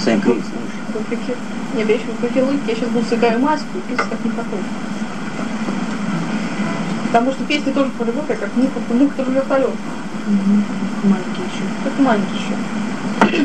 Санька. Вопреки, не, вопреки логике, я сейчас буду сыграю маску и песня как не похож. Потому что песня тоже по-любому, как мух тоже вертолет. Маленький еще. Как маленький еще.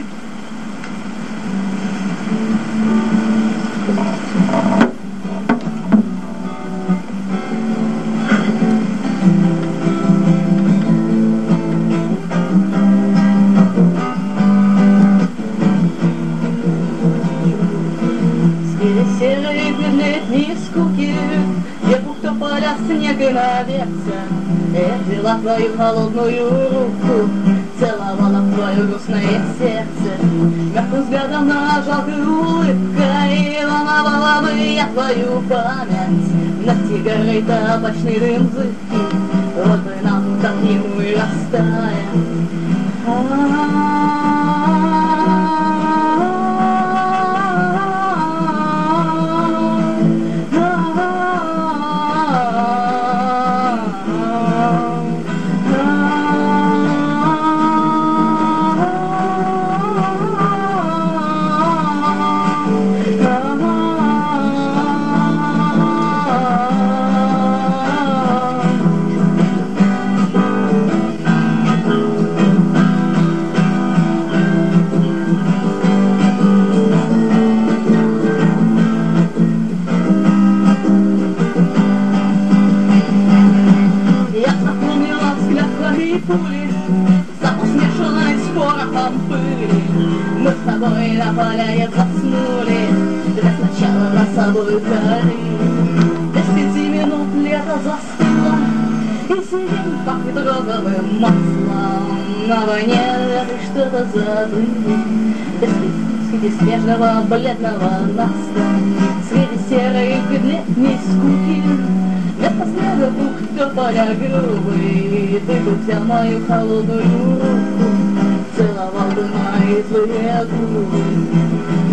Серые летние скуки, я будто поля снега наветься. Я взяла твою холодную руку, целовала твое грустное сердце. Мягким взглядом на жалкой улыбкой волновала бы я твою память. На сигарой табачный дым зыбкий, вот бы нам так ему и растаять. Пули, запах смешанный с порохом пыли. Мы с тобой на поляне заснули, для сначала на собой кори. Без 5 минут лето застыло, и сирень пахнет розовым маслом. На войне ты что-то забыли, без снежного бледного наста. Среди серой летней скуки вместо снега будто поля грубый. Ты бы взял мою холодную руку, целовал бы мои злые губы.